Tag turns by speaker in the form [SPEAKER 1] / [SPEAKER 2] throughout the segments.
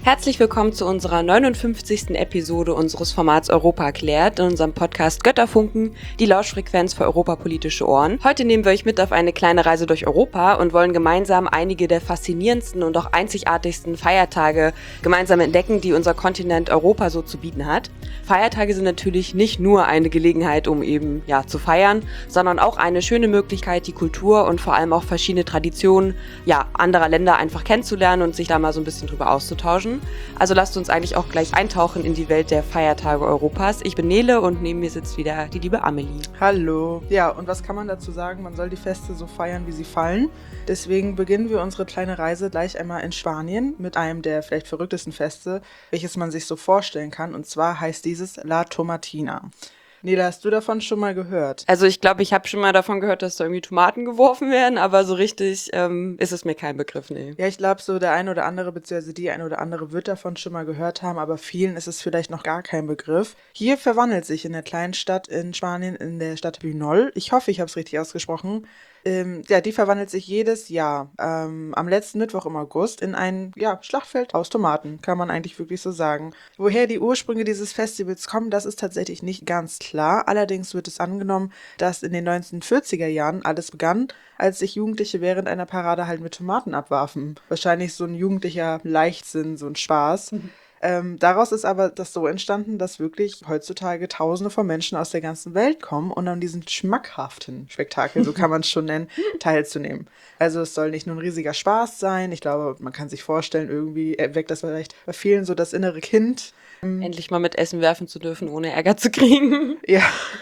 [SPEAKER 1] Herzlich willkommen zu unserer 59. Episode unseres Formats Europa erklärt, in unserem Podcast Götterfunken, die Lauschfrequenz für europapolitische Ohren. Heute nehmen wir euch mit auf eine kleine Reise durch Europa und wollen gemeinsam einige der faszinierendsten und auch einzigartigsten Feiertage gemeinsam entdecken, die unser Kontinent Europa so zu bieten hat. Feiertage sind natürlich nicht nur eine Gelegenheit, um eben zu feiern, sondern auch eine schöne Möglichkeit, die Kultur und vor allem auch verschiedene Traditionen anderer Länder einfach kennenzulernen und sich da mal so ein bisschen drüber auszutauschen. Also lasst uns eigentlich auch gleich eintauchen in die Welt der Feiertage Europas. Ich bin Nele und neben mir sitzt wieder die liebe Amelie.
[SPEAKER 2] Hallo. Ja, und was kann man dazu sagen? Man soll die Feste so feiern, wie sie fallen. Deswegen beginnen wir unsere kleine Reise gleich einmal in Spanien mit einem der vielleicht verrücktesten Feste, welches man sich so vorstellen kann. Und zwar heißt dieses La Tomatina. Nela, hast du davon schon mal gehört?
[SPEAKER 1] Also ich glaube, ich habe schon mal davon gehört, dass da irgendwie Tomaten geworfen werden, aber so richtig ist es mir kein Begriff, nee.
[SPEAKER 2] Ja, ich glaube, so der eine oder andere, beziehungsweise die eine oder andere wird davon schon mal gehört haben, aber vielen ist es vielleicht noch gar kein Begriff. Hier verwandelt sich in der kleinen Stadt in Spanien, in der Stadt Bunyols, ich hoffe, ich habe es richtig ausgesprochen, die verwandelt sich jedes Jahr am letzten Mittwoch im August in ein Schlachtfeld aus Tomaten, kann man eigentlich wirklich so sagen. Woher die Ursprünge dieses Festivals kommen, das ist tatsächlich nicht ganz klar. Allerdings wird es angenommen, dass in den 1940er Jahren alles begann, als sich Jugendliche während einer Parade halt mit Tomaten abwarfen. Wahrscheinlich so ein jugendlicher Leichtsinn, so ein Spaß. Daraus ist aber das so entstanden, dass wirklich heutzutage Tausende von Menschen aus der ganzen Welt kommen, um an diesem schmackhaften Spektakel, so kann man es schon nennen, teilzunehmen. Also es soll nicht nur ein riesiger Spaß sein. Ich glaube, man kann sich vorstellen, irgendwie erweckt das vielleicht bei vielen so das innere Kind.
[SPEAKER 1] Endlich mal mit Essen werfen zu dürfen, ohne Ärger zu kriegen.
[SPEAKER 2] Ja,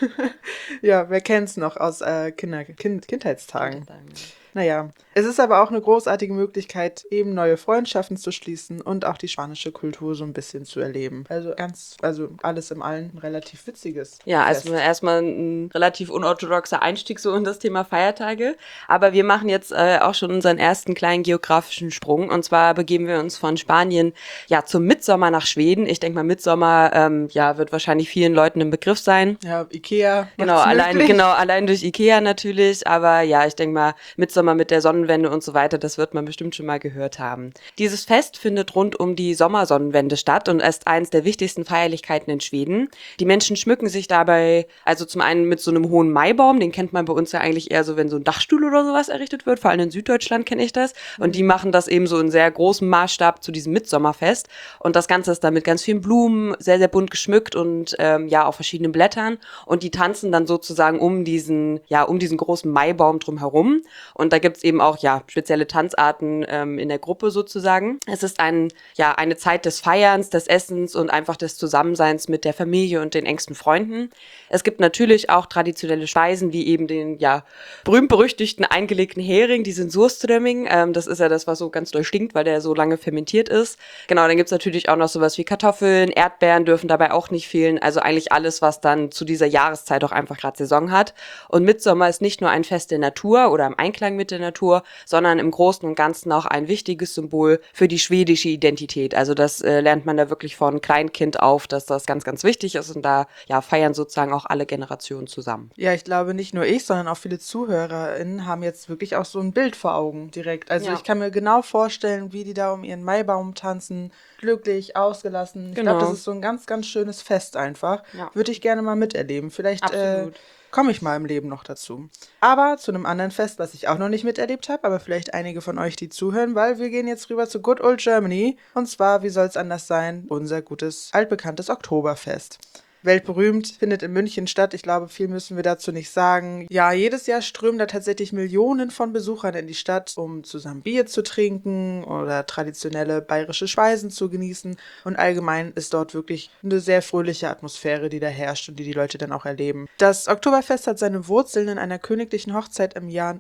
[SPEAKER 2] ja, wer kennt's noch aus Kindheitstagen? Naja, es ist aber auch eine großartige Möglichkeit, eben neue Freundschaften zu schließen und auch die spanische Kultur so ein bisschen zu erleben. Also alles im Allen ein relativ witziges
[SPEAKER 1] Ja,
[SPEAKER 2] Fest.
[SPEAKER 1] also erstmal ein relativ unorthodoxer Einstieg so in das Thema Feiertage. Aber wir machen jetzt auch schon unseren ersten kleinen geografischen Sprung. Und zwar begeben wir uns von Spanien zum Mittsommer nach Schweden. Ich denke mal, Mittsommer wird wahrscheinlich vielen Leuten ein Begriff sein.
[SPEAKER 2] Ja, Ikea.
[SPEAKER 1] Genau, allein durch Ikea natürlich. Aber ja, ich denke mal, Mittsommer mit der Sonnenwende und so weiter, das wird man bestimmt schon mal gehört haben. Dieses Fest findet rund um die Sommersonnenwende statt und ist eines der wichtigsten Feierlichkeiten in Schweden. Die Menschen schmücken sich dabei, also zum einen mit so einem hohen Maibaum, den kennt man bei uns ja eigentlich eher so, wenn so ein Dachstuhl oder sowas errichtet wird, vor allem in Süddeutschland kenne ich das. Und die machen das eben so in sehr großem Maßstab zu diesem Mittsommerfest. Und das Ganze ist dann mit ganz vielen Blumen, sehr, sehr bunt geschmückt und auf verschiedenen Blättern. Und die tanzen dann sozusagen um diesen großen Maibaum drumherum. Und da gibt's eben auch spezielle Tanzarten in der Gruppe sozusagen. Es ist eine Zeit des Feierns, des Essens und einfach des Zusammenseins mit der Familie und den engsten Freunden. Es gibt natürlich auch traditionelle Speisen, wie eben den berühmt-berüchtigten eingelegten Hering, diesen Surströmming. Das ist ja das, was so ganz doll stinkt, weil der so lange fermentiert ist. Genau, dann gibt's natürlich auch noch sowas wie Kartoffeln, Erdbeeren dürfen dabei auch nicht fehlen. Also eigentlich alles, was dann zu dieser Jahreszeit auch einfach gerade Saison hat. Und Mittsommer ist nicht nur ein Fest der Natur oder im Einklang mit der Natur, sondern im Großen und Ganzen auch ein wichtiges Symbol für die schwedische Identität. Also das lernt man da wirklich von Kleinkind auf, dass das ganz, ganz wichtig ist und da feiern sozusagen auch alle Generationen zusammen.
[SPEAKER 2] Ja, ich glaube, nicht nur ich, sondern auch viele ZuhörerInnen haben jetzt wirklich auch so ein Bild vor Augen direkt. Also ich kann mir genau vorstellen, wie die da um ihren Maibaum tanzen, glücklich, ausgelassen. Ich glaube, das ist so ein ganz, ganz schönes Fest einfach. Ja. Würde ich gerne mal miterleben. Vielleicht komme ich mal im Leben noch dazu. Aber zu einem anderen Fest, was ich auch noch nicht miterlebt habe, aber vielleicht einige von euch, die zuhören, weil wir gehen jetzt rüber zu Good Old Germany. Und zwar, wie soll es anders sein, unser gutes, altbekanntes Oktoberfest. Weltberühmt, findet in München statt. Ich glaube, viel müssen wir dazu nicht sagen. Ja, jedes Jahr strömen da tatsächlich Millionen von Besuchern in die Stadt, um zusammen Bier zu trinken oder traditionelle bayerische Speisen zu genießen. Und allgemein ist dort wirklich eine sehr fröhliche Atmosphäre, die da herrscht und die Leute dann auch erleben. Das Oktoberfest hat seine Wurzeln in einer königlichen Hochzeit im Jahr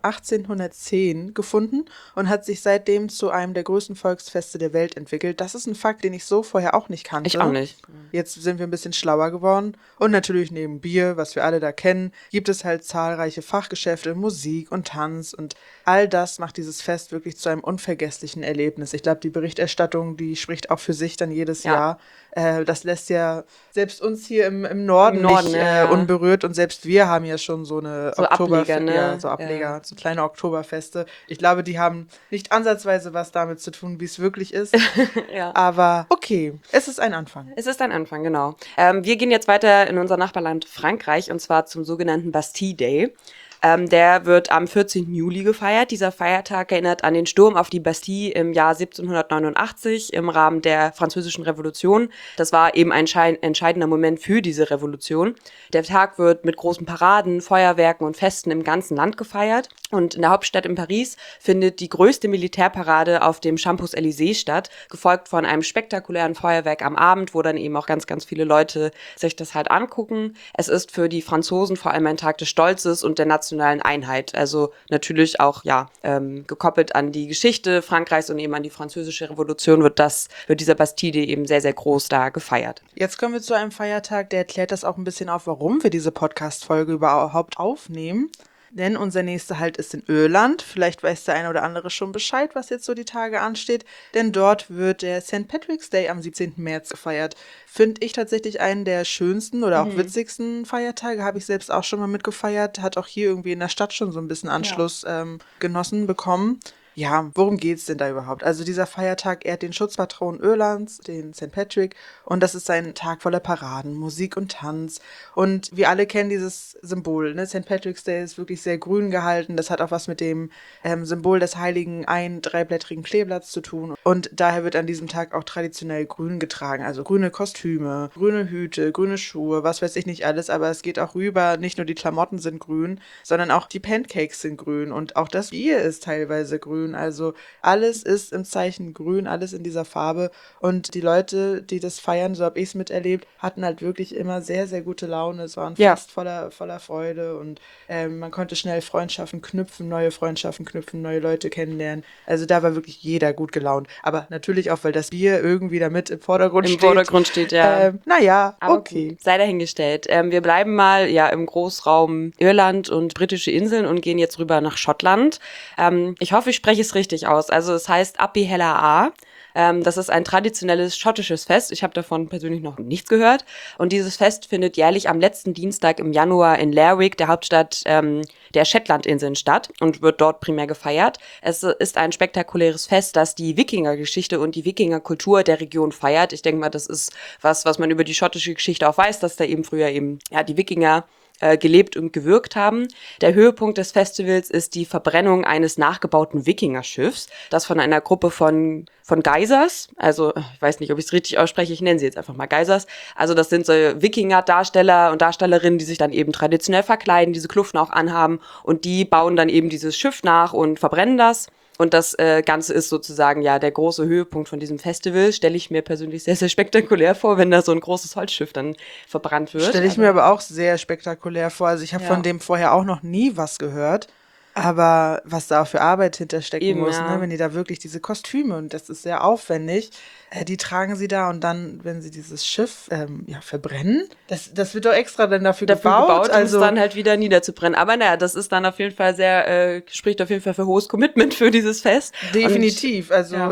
[SPEAKER 2] 1810 gefunden und hat sich seitdem zu einem der größten Volksfeste der Welt entwickelt. Das ist ein Fakt, den ich so vorher auch nicht kannte.
[SPEAKER 1] Ich auch nicht.
[SPEAKER 2] Jetzt sind wir ein bisschen schlauer geworden. Und natürlich neben Bier, was wir alle da kennen, gibt es halt zahlreiche Fachgeschäfte, Musik und Tanz und all das macht dieses Fest wirklich zu einem unvergesslichen Erlebnis. Ich glaube, die Berichterstattung, die spricht auch für sich dann jedes Jahr. Das lässt ja selbst uns hier im Norden nicht unberührt und selbst wir haben ja schon so eine
[SPEAKER 1] Ableger,
[SPEAKER 2] Ableger, so kleine Oktoberfeste. Ich glaube, die haben nicht ansatzweise was damit zu tun, wie es wirklich ist. Aber Okay, es ist ein Anfang.
[SPEAKER 1] Es ist ein Anfang, genau. Wir gehen jetzt weiter in unser Nachbarland Frankreich und zwar zum sogenannten Bastille Day. Der wird am 14. Juli gefeiert. Dieser Feiertag erinnert an den Sturm auf die Bastille im Jahr 1789 im Rahmen der Französischen Revolution. Das war eben ein entscheidender Moment für diese Revolution. Der Tag wird mit großen Paraden, Feuerwerken und Festen im ganzen Land gefeiert. Und in der Hauptstadt in Paris findet die größte Militärparade auf dem Champs-Élysées statt, gefolgt von einem spektakulären Feuerwerk am Abend, wo dann eben auch ganz, ganz viele Leute sich das halt angucken. Es ist für die Franzosen vor allem ein Tag des Stolzes und der nationalen Einheit. Also natürlich auch gekoppelt an die Geschichte Frankreichs und eben an die Französische Revolution wird dieser Bastille eben sehr, sehr groß da gefeiert.
[SPEAKER 2] Jetzt kommen wir zu einem Feiertag, der erklärt das auch ein bisschen auf, warum wir diese Podcast-Folge überhaupt aufnehmen. Denn unser nächster Halt ist in Irland. Vielleicht weiß der eine oder andere schon Bescheid, was jetzt so die Tage ansteht. Denn dort wird der St. Patrick's Day am 17. März gefeiert. Finde ich tatsächlich einen der schönsten oder auch witzigsten Feiertage. Habe ich selbst auch schon mal mitgefeiert. Hat auch hier irgendwie in der Stadt schon so ein bisschen Anschluss genossen bekommen. Ja, worum geht's denn da überhaupt? Also dieser Feiertag ehrt den Schutzpatron Irlands, den St. Patrick, und das ist ein Tag voller Paraden, Musik und Tanz. Und wir alle kennen dieses Symbol, ne? St. Patrick's Day ist wirklich sehr grün gehalten. Das hat auch was mit dem Symbol des heiligen dreiblättrigen Kleeblatts zu tun. Und daher wird an diesem Tag auch traditionell grün getragen. Also grüne Kostüme, grüne Hüte, grüne Schuhe, was weiß ich nicht alles. Aber es geht auch rüber, nicht nur die Klamotten sind grün, sondern auch die Pancakes sind grün. Und auch das Bier ist teilweise grün. Also alles ist im Zeichen grün, alles in dieser Farbe. Und die Leute, die das feiern, so habe ich es miterlebt, hatten halt wirklich immer sehr, sehr gute Laune. Es waren fast voller Freude und man konnte schnell neue Freundschaften knüpfen, neue Leute kennenlernen. Also da war wirklich jeder gut gelaunt. Aber natürlich auch, weil das Bier irgendwie damit im Vordergrund steht.
[SPEAKER 1] Im Vordergrund steht, ja.
[SPEAKER 2] Naja,
[SPEAKER 1] aber
[SPEAKER 2] okay.
[SPEAKER 1] Gut, sei dahingestellt. Wir bleiben mal im Großraum Irland und britische Inseln und gehen jetzt rüber nach Schottland. Ich hoffe, ich spreche es richtig aus. Also es heißt Appi Hella A. Das ist ein traditionelles schottisches Fest. Ich habe davon persönlich noch nichts gehört. Und dieses Fest findet jährlich am letzten Dienstag im Januar in Lerwick, der Hauptstadt der Shetlandinseln, statt und wird dort primär gefeiert. Es ist ein spektakuläres Fest, das die Wikingergeschichte und die Wikingerkultur der Region feiert. Ich denke mal, das ist was man über die schottische Geschichte auch weiß, dass da eben früher die Wikinger gelebt und gewirkt haben. Der Höhepunkt des Festivals ist die Verbrennung eines nachgebauten Wikingerschiffs, das von einer Gruppe von Geisers, also ich weiß nicht, ob ich es richtig ausspreche, ich nenne sie jetzt einfach mal Geisers, also das sind so Wikinger-Darsteller und Darstellerinnen, die sich dann eben traditionell verkleiden, diese Kluften auch anhaben und die bauen dann eben dieses Schiff nach und verbrennen das. Und das Ganze ist sozusagen der große Höhepunkt von diesem Festival. Stelle ich mir persönlich sehr, sehr spektakulär vor, wenn da so ein großes Holzschiff dann verbrannt wird.
[SPEAKER 2] Stelle ich mir aber auch sehr spektakulär vor. Also ich habe von dem vorher auch noch nie was gehört. Aber was da auch für Arbeit hinterstecken muss, ne? Wenn die da wirklich diese Kostüme, und das ist sehr aufwendig, die tragen sie da und dann, wenn sie dieses Schiff verbrennen, das wird doch extra dann dafür gebaut,
[SPEAKER 1] um es dann halt wieder niederzubrennen. Aber naja, das ist dann auf jeden Fall spricht auf jeden Fall für hohes Commitment für dieses Fest.
[SPEAKER 2] Definitiv,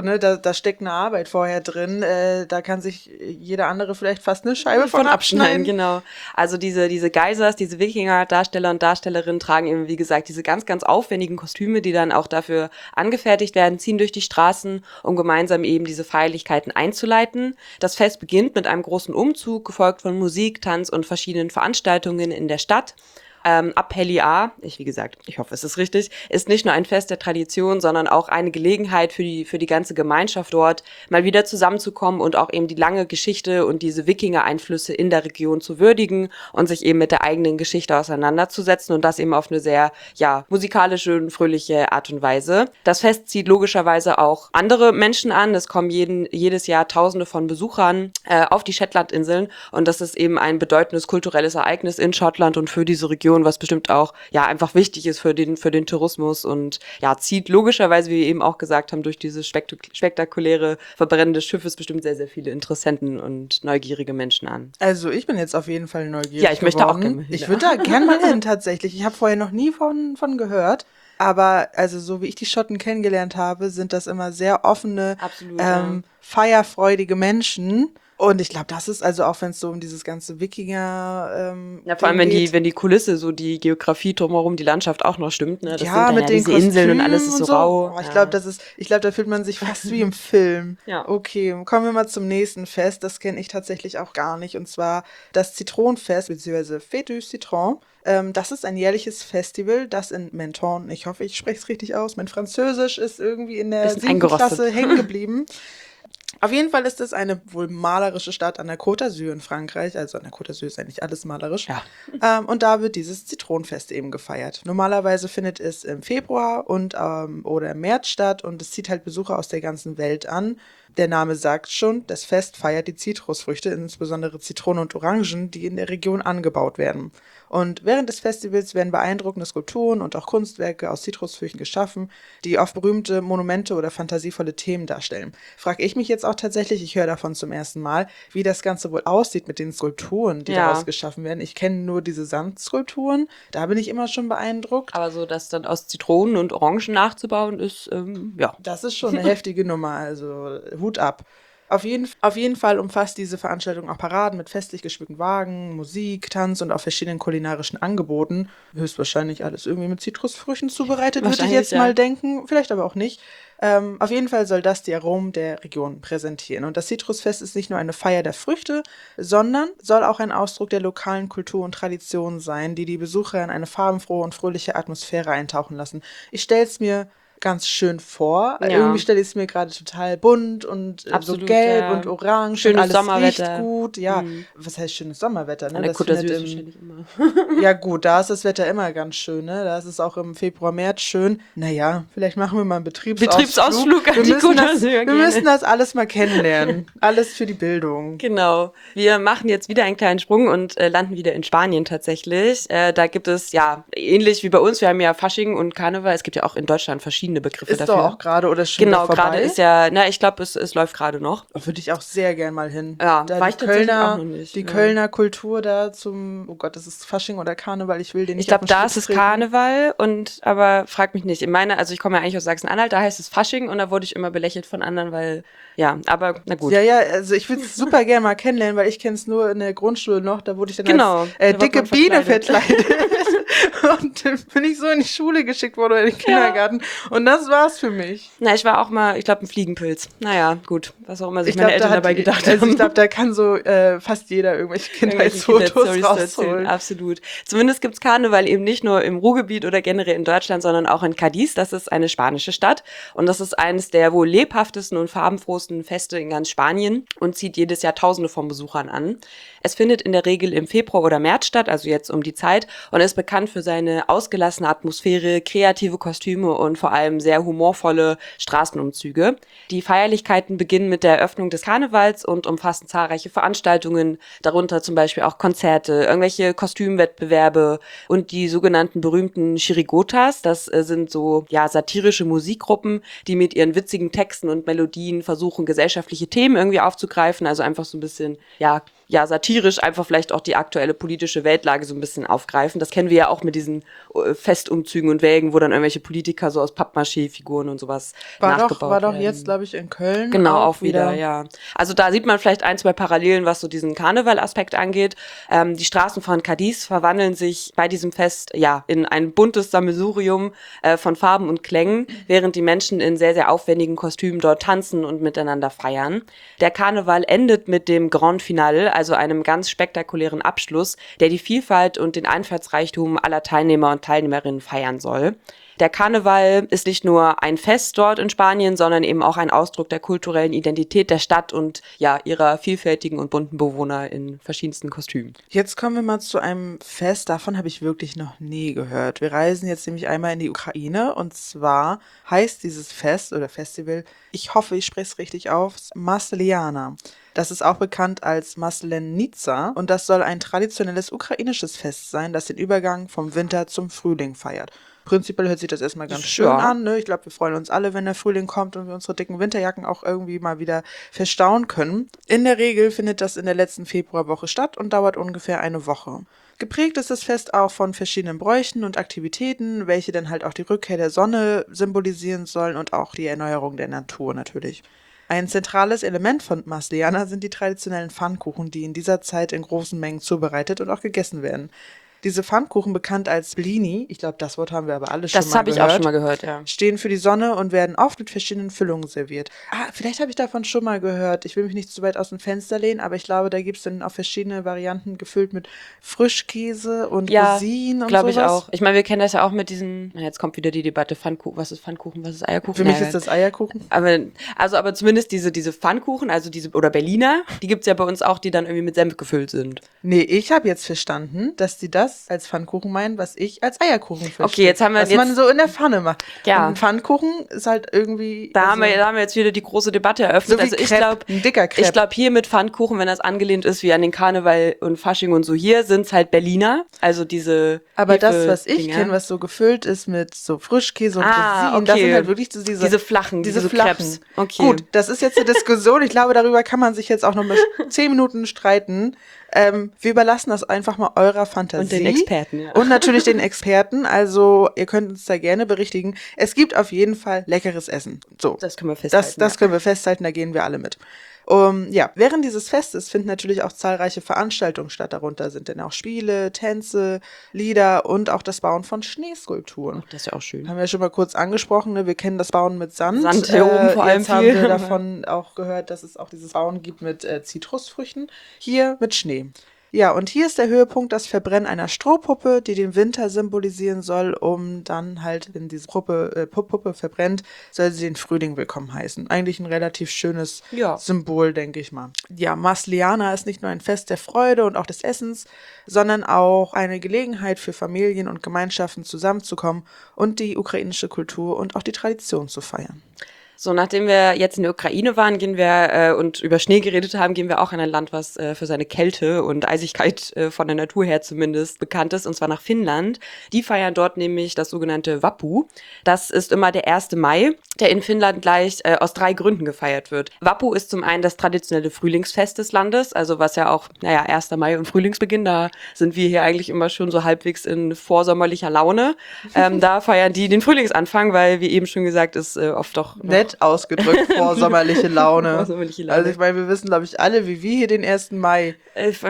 [SPEAKER 2] da steckt eine Arbeit vorher drin, da kann sich jeder andere vielleicht fast eine Scheibe von abschneiden.
[SPEAKER 1] Genau. Also diese Geisers, diese Wikinger-Darsteller und Darstellerinnen tragen eben, wie gesagt, diese ganz, ganz aufwendigen Kostüme, die dann auch dafür angefertigt werden, ziehen durch die Straßen, um gemeinsam eben diese Feierlichkeiten einzuleiten. Das Fest beginnt mit einem großen Umzug, gefolgt von Musik, Tanz und verschiedenen Veranstaltungen in der Stadt. Aphelli A, wie gesagt, ich hoffe, es ist richtig, ist nicht nur ein Fest der Tradition, sondern auch eine Gelegenheit für die ganze Gemeinschaft dort, mal wieder zusammenzukommen und auch eben die lange Geschichte und diese Wikinger-Einflüsse in der Region zu würdigen und sich eben mit der eigenen Geschichte auseinanderzusetzen und das eben auf eine sehr, musikalische und fröhliche Art und Weise. Das Fest zieht logischerweise auch andere Menschen an. Es kommen jedes Jahr Tausende von Besuchern auf die Shetlandinseln und das ist eben ein bedeutendes kulturelles Ereignis in Schottland und für diese Region, was bestimmt auch einfach wichtig ist für den Tourismus und zieht logischerweise, wie wir eben auch gesagt haben, durch dieses spektakuläre Verbrennen des Schiffes bestimmt sehr, sehr viele Interessenten und neugierige Menschen an.
[SPEAKER 2] Also ich bin jetzt auf jeden Fall neugierig.
[SPEAKER 1] Ja, ich möchte auch gerne mal hin.
[SPEAKER 2] Ich würde da gerne mal hin, tatsächlich. Ich habe vorher noch nie von gehört. Aber also so wie ich die Schotten kennengelernt habe, sind das immer sehr offene,
[SPEAKER 1] Absolut,
[SPEAKER 2] feierfreudige Menschen. Und ich glaube, das ist also auch, wenn es so um dieses ganze Wikinger
[SPEAKER 1] ja, vor allem, wenn die Kulisse, so die Geografie drumherum, die Landschaft auch noch stimmt, ne? Das
[SPEAKER 2] ja,
[SPEAKER 1] sind dann
[SPEAKER 2] mit den
[SPEAKER 1] diese Inseln und alles ist so
[SPEAKER 2] und so.
[SPEAKER 1] rau.
[SPEAKER 2] Oh, ich glaube, da fühlt man sich fast wie im Film.
[SPEAKER 1] Ja.
[SPEAKER 2] Okay, kommen wir mal zum nächsten Fest. Das kenne ich tatsächlich auch gar nicht. Und zwar das Zitronenfest, beziehungsweise Fête du Citron. Das ist ein jährliches Festival, das in Menton, ich hoffe, ich spreche es richtig aus, mein Französisch ist irgendwie in der 7. Klasse hängen geblieben. Auf jeden Fall ist es eine wohl malerische Stadt an der Côte d'Azur in Frankreich. Also an der Côte d'Azur ist eigentlich alles malerisch.
[SPEAKER 1] Ja.
[SPEAKER 2] Und da wird dieses Zitronenfest eben gefeiert. Normalerweise findet es im Februar oder im März statt und es zieht halt Besucher aus der ganzen Welt an. Der Name sagt schon, das Fest feiert die Zitrusfrüchte, insbesondere Zitronen und Orangen, die in der Region angebaut werden. Und während des Festivals werden beeindruckende Skulpturen und auch Kunstwerke aus Zitrusfrüchten geschaffen, die oft berühmte Monumente oder fantasievolle Themen darstellen. Frage ich mich jetzt auch tatsächlich, ich höre davon zum ersten Mal, wie das Ganze wohl aussieht mit den Skulpturen, die daraus geschaffen werden. Ich kenne nur diese Sandskulpturen, da bin ich immer schon beeindruckt.
[SPEAKER 1] Aber so, das dann aus Zitronen und Orangen nachzubauen, ist, ja.
[SPEAKER 2] Das ist schon eine heftige Nummer, also Hut ab. Auf jeden Fall umfasst diese Veranstaltung auch Paraden mit festlich geschmückten Wagen, Musik, Tanz und auch verschiedenen kulinarischen Angeboten. Höchstwahrscheinlich alles irgendwie mit Zitrusfrüchten zubereitet, würde ich jetzt mal denken. Vielleicht aber auch nicht. Auf jeden Fall soll das die Aromen der Region präsentieren. Und das Zitrusfest ist nicht nur eine Feier der Früchte, sondern soll auch ein Ausdruck der lokalen Kultur und Tradition sein, die Besucher in eine farbenfrohe und fröhliche Atmosphäre eintauchen lassen. Ich stelle es mir ganz schön vor. Ja. Irgendwie stelle ich es mir gerade total bunt und absolut, so gelb und orange.
[SPEAKER 1] Schönes
[SPEAKER 2] und alles
[SPEAKER 1] Sommerwetter.
[SPEAKER 2] Riecht gut. Ja, was heißt schönes Sommerwetter? Ne?
[SPEAKER 1] An der Côte d'Azur ist wahrscheinlich immer.
[SPEAKER 2] Ja gut, da ist das Wetter immer ganz schön. Ne? Da ist es auch im Februar, März schön. Naja, vielleicht machen wir mal einen Betriebsausflug
[SPEAKER 1] an die Côte d'Azur.
[SPEAKER 2] Wir müssen das alles mal kennenlernen. Alles für die Bildung.
[SPEAKER 1] Genau. Wir machen jetzt wieder einen kleinen Sprung und landen wieder in Spanien tatsächlich. Da gibt es ja ähnlich wie bei uns. Wir haben ja Fasching und Karneval. Es gibt ja auch in Deutschland verschiedene Begriffe dafür.
[SPEAKER 2] Ist doch auch gerade oder schon vorbei?
[SPEAKER 1] Genau, gerade ist ja, ich glaube, es läuft gerade noch.
[SPEAKER 2] Würde ich auch sehr gern mal hin.
[SPEAKER 1] Ja, da war ich tatsächlich auch noch nicht.
[SPEAKER 2] Die Kölner Kultur da oh Gott, das ist Fasching oder Karneval, ich will den nicht.
[SPEAKER 1] Ich glaube, da ist es Karneval aber frag mich nicht. Also ich komme ja eigentlich aus Sachsen-Anhalt, da heißt es Fasching und da wurde ich immer belächelt von anderen, weil, ja, aber na gut.
[SPEAKER 2] Ja, also ich würde es super gerne mal kennenlernen, weil ich kenne es nur in der Grundschule noch, da wurde ich dann als dicke Biene verkleidet. Und dann bin ich so in die Schule geschickt worden oder in den Kindergarten. Und das war's für mich.
[SPEAKER 1] Na, ich war auch mal, ich glaube, ein Fliegenpilz. Naja, gut. Was auch immer sich meine Eltern dabei gedacht haben.
[SPEAKER 2] Also ich glaube, da kann so fast jeder irgendwelche Kindheitsfotos rausholen.
[SPEAKER 1] Absolut. Zumindest gibt's Karneval eben nicht nur im Ruhrgebiet oder generell in Deutschland, sondern auch in Cádiz. Das ist eine spanische Stadt. Und das ist eines der wohl lebhaftesten und farbenfrohsten Feste in ganz Spanien und zieht jedes Jahr Tausende von Besuchern an. Es findet in der Regel im Februar oder März statt, also jetzt um die Zeit, und ist bekannt für seine ausgelassene Atmosphäre, kreative Kostüme und vor allem sehr humorvolle Straßenumzüge. Die Feierlichkeiten beginnen mit der Eröffnung des Karnevals und umfassen zahlreiche Veranstaltungen, darunter zum Beispiel auch Konzerte, irgendwelche Kostümwettbewerbe und die sogenannten berühmten Chirigotas. Das sind so satirische Musikgruppen, die mit ihren witzigen Texten und Melodien versuchen, gesellschaftliche Themen irgendwie aufzugreifen, also einfach so ein bisschen satirisch einfach vielleicht auch die aktuelle politische Weltlage so ein bisschen aufgreifen. Das kennen wir ja auch mit diesen Festumzügen und Wägen, wo dann irgendwelche Politiker so aus Pappmaché-Figuren und sowas nachgebaut werden.
[SPEAKER 2] War doch jetzt, glaube ich, in Köln.
[SPEAKER 1] Genau, auch wieder, ja. Also da sieht man vielleicht 1, 2 Parallelen, was so diesen Karneval-Aspekt angeht. Die Straßen von Cádiz verwandeln sich bei diesem Fest in ein buntes Sammelsurium von Farben und Klängen, während die Menschen in sehr, sehr aufwendigen Kostümen dort tanzen und miteinander feiern. Der Karneval endet mit dem Grand Finale, also einem ganz spektakulären Abschluss, der die Vielfalt und den Einfallsreichtum aller Teilnehmer und Teilnehmerinnen feiern soll. Der Karneval ist nicht nur ein Fest dort in Spanien, sondern eben auch ein Ausdruck der kulturellen Identität der Stadt und ihrer vielfältigen und bunten Bewohner in verschiedensten Kostümen.
[SPEAKER 2] Jetzt kommen wir mal zu einem Fest, davon habe ich wirklich noch nie gehört. Wir reisen jetzt nämlich einmal in die Ukraine und zwar heißt dieses Fest oder Festival, ich hoffe, ich spreche es richtig aus, Masleniana. Das ist auch bekannt als Maslenitsa und das soll ein traditionelles ukrainisches Fest sein, das den Übergang vom Winter zum Frühling feiert. Prinzipiell hört sich das erstmal ganz schön an. Ne? Ich glaube, wir freuen uns alle, wenn der Frühling kommt und wir unsere dicken Winterjacken auch irgendwie mal wieder verstauen können. In der Regel findet das in der letzten Februarwoche statt und dauert ungefähr eine Woche. Geprägt ist das Fest auch von verschiedenen Bräuchen und Aktivitäten, welche dann halt auch die Rückkehr der Sonne symbolisieren sollen und auch die Erneuerung der Natur natürlich. Ein zentrales Element von Masliana sind die traditionellen Pfannkuchen, die in dieser Zeit in großen Mengen zubereitet und auch gegessen werden. Diese Pfannkuchen, bekannt als Blini, ich glaube, das Wort haben wir aber alle schon mal gehört. Das habe ich auch schon mal gehört, ja. Stehen für die Sonne und werden oft mit verschiedenen Füllungen serviert. Vielleicht habe ich davon schon mal gehört. Ich will mich nicht zu weit aus dem Fenster lehnen, aber ich glaube, da gibt es dann auch verschiedene Varianten gefüllt mit Frischkäse und Rosinen und sowas. Ja, glaube ich auch.
[SPEAKER 1] Ich meine, wir kennen das ja auch mit diesen, jetzt kommt wieder die Debatte, Pfannkuchen, was ist Pfannkuchen, was ist Eierkuchen?
[SPEAKER 2] Für mich ist das Eierkuchen.
[SPEAKER 1] Aber zumindest diese Pfannkuchen, oder Berliner, die gibt es ja bei uns auch, die dann irgendwie mit Senf gefüllt sind.
[SPEAKER 2] Nee, ich habe jetzt verstanden, dass die das als Pfannkuchen meinen, was ich als Eierkuchen verstehe.
[SPEAKER 1] Okay, jetzt haben wir
[SPEAKER 2] was man so in der Pfanne macht.
[SPEAKER 1] Ja.
[SPEAKER 2] Und ein Pfannkuchen ist halt irgendwie...
[SPEAKER 1] Da haben wir jetzt wieder die große Debatte eröffnet.
[SPEAKER 2] So wie Crepe, ein dicker Crepe.
[SPEAKER 1] Ich glaube, hier mit Pfannkuchen, wenn das angelehnt ist wie an den Karneval und Fasching und so, hier sind es halt Berliner, also diese...
[SPEAKER 2] Aber das, was ich kenne, was so gefüllt ist mit so Frischkäse und Rosinen,
[SPEAKER 1] okay.
[SPEAKER 2] Das sind halt wirklich so
[SPEAKER 1] diese flachen.
[SPEAKER 2] Crepes.
[SPEAKER 1] Okay.
[SPEAKER 2] Gut, das ist jetzt eine Diskussion. Ich glaube, darüber kann man sich jetzt auch noch mal 10 Minuten streiten. Wir überlassen das einfach mal eurer Fantasie.
[SPEAKER 1] Und den Experten, ja.
[SPEAKER 2] Und natürlich den Experten. Also, ihr könnt uns da gerne berichtigen. Es gibt auf jeden Fall leckeres Essen. So.
[SPEAKER 1] Das können wir festhalten.
[SPEAKER 2] Das können wir festhalten, da gehen wir alle mit. Während dieses Festes finden natürlich auch zahlreiche Veranstaltungen statt. Darunter sind dann auch Spiele, Tänze, Lieder und auch das Bauen von Schneeskulpturen.
[SPEAKER 1] Das ist ja auch schön.
[SPEAKER 2] Haben wir schon mal kurz angesprochen, ne? Wir kennen das Bauen mit Sand.
[SPEAKER 1] Sand hier oben vor allem
[SPEAKER 2] jetzt haben wir davon auch gehört, dass es auch dieses Bauen gibt mit Zitrusfrüchten. Hier mit Schnee. Ja, und hier ist der Höhepunkt das Verbrennen einer Strohpuppe, die den Winter symbolisieren soll, um dann halt, wenn diese Puppe verbrennt, soll sie den Frühling willkommen heißen. Eigentlich ein relativ schönes Symbol, denke ich mal. Ja, Masliana ist nicht nur ein Fest der Freude und auch des Essens, sondern auch eine Gelegenheit für Familien und Gemeinschaften zusammenzukommen und die ukrainische Kultur und auch die Tradition zu feiern.
[SPEAKER 1] So, nachdem wir jetzt in der Ukraine waren, gehen wir und über Schnee geredet haben, gehen wir auch in ein Land, was für seine Kälte und Eisigkeit von der Natur her zumindest bekannt ist, und zwar nach Finnland. Die feiern dort nämlich das sogenannte Vappu. Das ist immer der 1. Mai, der in Finnland gleich aus 3 Gründen gefeiert wird. Vappu ist zum einen das traditionelle Frühlingsfest des Landes, also was ja auch, 1. Mai und Frühlingsbeginn, da sind wir hier eigentlich immer schon so halbwegs in vorsommerlicher Laune. Da feiern die den Frühlingsanfang, weil, wie eben schon gesagt, ist oft doch
[SPEAKER 2] nett ausgedrückt, vorsommerliche Laune. Also ich meine, wir wissen, glaube ich, alle, wie wir hier den 1. Mai...
[SPEAKER 1] gibt's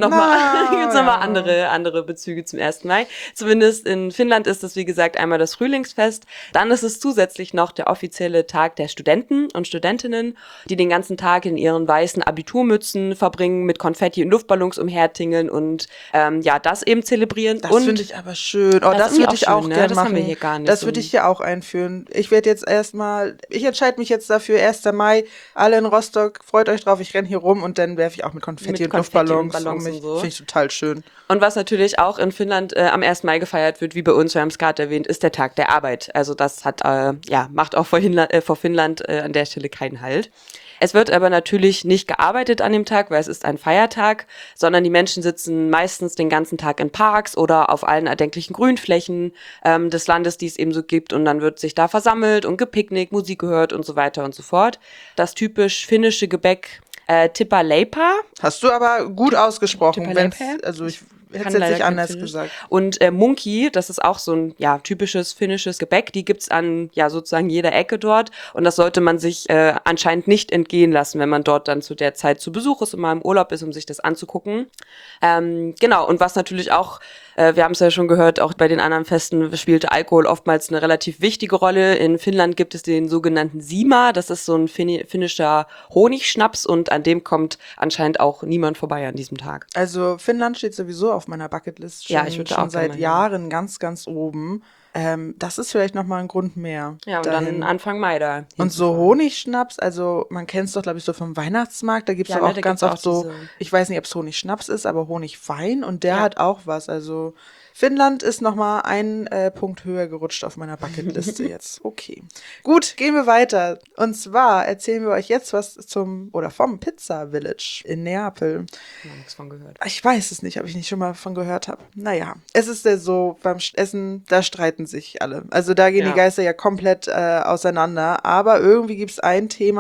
[SPEAKER 1] nochmal andere Bezüge zum 1. Mai. Zumindest in Finnland ist es, wie gesagt, einmal das Frühlingsfest. Dann ist es zusätzlich noch der offizielle Tag der Studenten und Studentinnen, die den ganzen Tag in ihren weißen Abiturmützen verbringen, mit Konfetti und Luftballons umhertingeln und das eben zelebrieren.
[SPEAKER 2] Das finde ich aber schön. Das würde ich auch gerne machen.
[SPEAKER 1] Das haben wir hier gar nicht.
[SPEAKER 2] Das würde ich hier auch einführen. Ich werde jetzt ich entscheide mich jetzt dafür, 1. Mai, alle in Rostock, freut euch drauf, ich renne hier rum und dann werfe ich auch mit Konfetti und Luftballons um mich.
[SPEAKER 1] So.
[SPEAKER 2] Finde ich total schön.
[SPEAKER 1] Und was natürlich auch in Finnland am 1. Mai gefeiert wird, wie bei uns, wir haben es gerade erwähnt, ist der Tag der Arbeit. Also das macht auch vor Finnland an der Stelle keinen Halt. Es wird aber natürlich nicht gearbeitet an dem Tag, weil es ist ein Feiertag, sondern die Menschen sitzen meistens den ganzen Tag in Parks oder auf allen erdenklichen Grünflächen des Landes, die es eben so gibt. Und dann wird sich da versammelt und gepicknickt, Musik gehört und so weiter und so fort. Das typisch finnische Gebäck Tippa-leipä.
[SPEAKER 2] Hast du aber gut ausgesprochen. Also ich hätte es jetzt nicht anders gesagt.
[SPEAKER 1] Und Munki, das ist auch so ein typisches finnisches Gebäck, die gibt's an sozusagen jeder Ecke dort und das sollte man sich anscheinend nicht entgehen lassen, wenn man dort dann zu der Zeit zu Besuch ist und mal im Urlaub ist, um sich das anzugucken. Und was natürlich auch, wir haben es ja schon gehört, auch bei den anderen Festen spielte Alkohol oftmals eine relativ wichtige Rolle. In Finnland gibt es den sogenannten Sima, das ist so ein finnischer Honigschnaps und an dem kommt anscheinend auch niemand vorbei an diesem Tag.
[SPEAKER 2] Also Finnland steht sowieso auf meiner Bucketlist schon seit Jahren ganz, ganz oben. Das ist vielleicht nochmal ein Grund mehr.
[SPEAKER 1] Ja, und dann Anfang Mai da.
[SPEAKER 2] Und so Honigschnaps, also man kennt es doch, glaube ich, so vom Weihnachtsmarkt, da gibt es auch ganz oft so, ich weiß nicht, ob es Honigschnaps ist, aber Honigwein und der hat auch was, also Finnland ist nochmal ein Punkt höher gerutscht auf meiner Bucketliste jetzt. Okay. Gut, gehen wir weiter. Und zwar erzählen wir euch jetzt was vom Pizza Village in Neapel.
[SPEAKER 1] Ich habe nichts von gehört.
[SPEAKER 2] Ich weiß es nicht, ob ich nicht schon mal von gehört habe. Naja, es ist ja so, beim Essen, da streiten sich alle. Also da gehen die Geister ja komplett auseinander. Aber irgendwie gibt es ein Thema,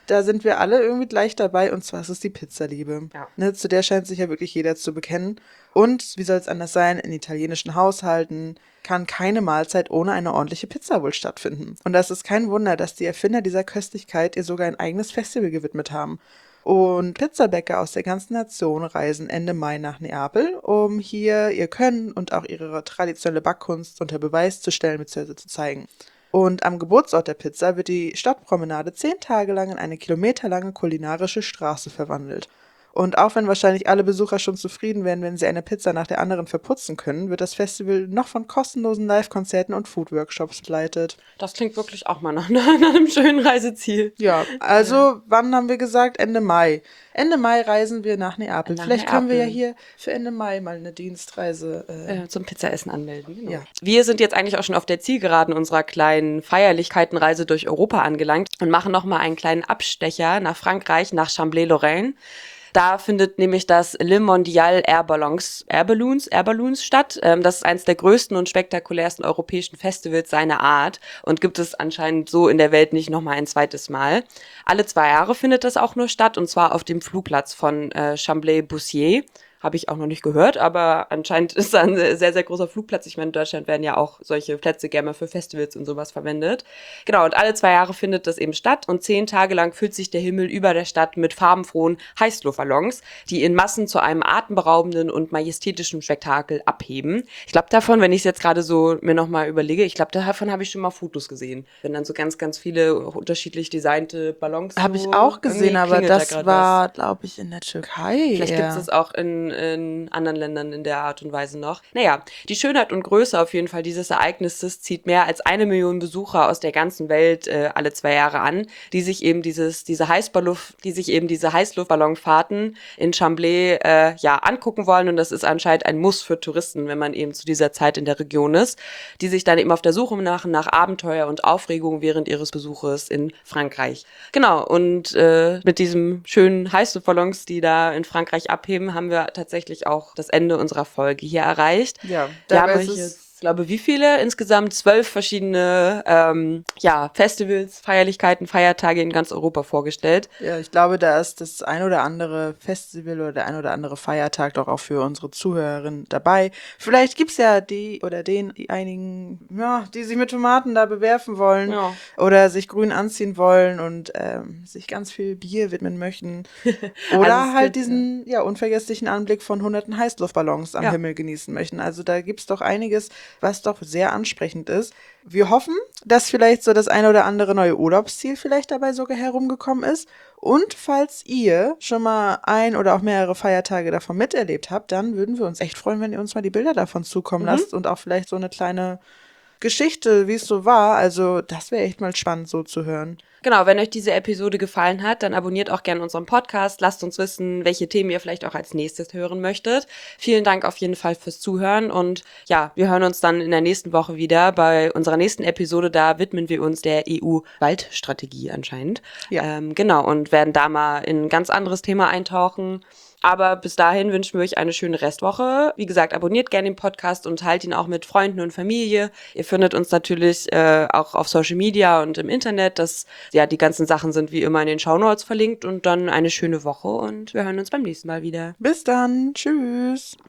[SPEAKER 2] Da sind wir alle irgendwie gleich dabei, und zwar ist es die Pizzaliebe.
[SPEAKER 1] Ja.
[SPEAKER 2] Ne, zu der scheint sich ja wirklich jeder zu bekennen. Und wie soll es anders sein, in italienischen Haushalten kann keine Mahlzeit ohne eine ordentliche Pizza wohl stattfinden. Und das ist kein Wunder, dass die Erfinder dieser Köstlichkeit ihr sogar ein eigenes Festival gewidmet haben. Und Pizzabäcker aus der ganzen Nation reisen Ende Mai nach Neapel, um hier ihr Können und auch ihre traditionelle Backkunst unter Beweis zu stellen bzw. zu zeigen. Und am Geburtsort der Pizza wird die Stadtpromenade 10 Tage lang in eine kilometerlange kulinarische Straße verwandelt. Und auch wenn wahrscheinlich alle Besucher schon zufrieden wären, wenn sie eine Pizza nach der anderen verputzen können, wird das Festival noch von kostenlosen Live-Konzerten und Food-Workshops begleitet.
[SPEAKER 1] Das klingt wirklich auch mal nach einem schönen Reiseziel.
[SPEAKER 2] Ja, also wann haben wir gesagt? Ende Mai. Ende Mai reisen wir nach Neapel. Vielleicht können wir ja hier für Ende Mai mal eine Dienstreise
[SPEAKER 1] zum Pizzaessen anmelden. Genau.
[SPEAKER 2] Ja.
[SPEAKER 1] Wir sind jetzt eigentlich auch schon auf der Zielgeraden unserer kleinen Feierlichkeitenreise durch Europa angelangt und machen nochmal einen kleinen Abstecher nach Frankreich, nach Chambly-Lorraine. Da findet nämlich das Le Mondial Air Balloons statt. Das ist eines der größten und spektakulärsten europäischen Festivals seiner Art und gibt es anscheinend so in der Welt nicht nochmal ein zweites Mal. Alle 2 Jahre findet das auch nur statt, und zwar auf dem Flugplatz von Chambly-Boussier. Habe ich auch noch nicht gehört, aber anscheinend ist da ein sehr, sehr großer Flugplatz. Ich meine, in Deutschland werden ja auch solche Plätze gerne für Festivals und sowas verwendet. Genau, und alle 2 Jahre findet das eben statt und 10 Tage lang füllt sich der Himmel über der Stadt mit farbenfrohen Heißluftballons, die in Massen zu einem atemberaubenden und majestätischen Spektakel abheben. Ich glaube davon, wenn ich es jetzt gerade so mir nochmal überlege, ich glaube davon habe ich schon mal Fotos gesehen. Wenn dann so ganz, ganz viele unterschiedlich designte Ballons.
[SPEAKER 2] Habe ich auch gesehen, aber das war, glaube ich, in der Türkei.
[SPEAKER 1] Vielleicht gibt es das auch in anderen Ländern in der Art und Weise noch. Naja, die Schönheit und Größe auf jeden Fall dieses Ereignisses zieht mehr als 1 Million Besucher aus der ganzen Welt alle 2 Jahre an, die sich eben diese Heißluftballonfahrten in Chambly angucken wollen, und das ist anscheinend ein Muss für Touristen, wenn man eben zu dieser Zeit in der Region ist, die sich dann eben auf der Suche nach Abenteuer und Aufregung während ihres Besuches in Frankreich. Genau, und mit diesem schönen Heißluftballons, die da in Frankreich abheben, haben wir tatsächlich auch das Ende unserer Folge hier erreicht.
[SPEAKER 2] Ja,
[SPEAKER 1] da haben wir jetzt, glaube wie viele? Insgesamt 12 verschiedene Festivals, Feierlichkeiten, Feiertage in ganz Europa vorgestellt.
[SPEAKER 2] Ja, ich glaube, da ist das ein oder andere Festival oder der ein oder andere Feiertag doch auch für unsere Zuhörerinnen dabei. Vielleicht gibt's ja die einigen, die sich mit Tomaten da bewerfen wollen oder sich grün anziehen wollen und sich ganz viel Bier widmen möchten. Oder also halt diesen unvergesslichen Anblick von hunderten Heißluftballons am Himmel genießen möchten. Also da gibt's doch einiges, was doch sehr ansprechend ist. Wir hoffen, dass vielleicht so das eine oder andere neue Urlaubsziel vielleicht dabei sogar herumgekommen ist. Und falls ihr schon mal ein oder auch mehrere Feiertage davon miterlebt habt, dann würden wir uns echt freuen, wenn ihr uns mal die Bilder davon zukommen lasst und auch vielleicht so eine kleine Geschichte, wie es so war. Also das wäre echt mal spannend so zu hören.
[SPEAKER 1] Genau, wenn euch diese Episode gefallen hat, dann abonniert auch gerne unseren Podcast. Lasst uns wissen, welche Themen ihr vielleicht auch als nächstes hören möchtet. Vielen Dank auf jeden Fall fürs Zuhören und wir hören uns dann in der nächsten Woche wieder bei unserer nächsten Episode. Da widmen wir uns der EU-Waldstrategie anscheinend. Ja. Genau, und werden da mal in ein ganz anderes Thema eintauchen. Aber bis dahin wünschen wir euch eine schöne Restwoche. Wie gesagt, abonniert gerne den Podcast und teilt ihn auch mit Freunden und Familie. Ihr findet uns natürlich auch auf Social Media und im Internet. Die ganzen Sachen sind wie immer in den Shownotes verlinkt. Und dann eine schöne Woche und wir hören uns beim nächsten Mal wieder.
[SPEAKER 2] Bis dann. Tschüss.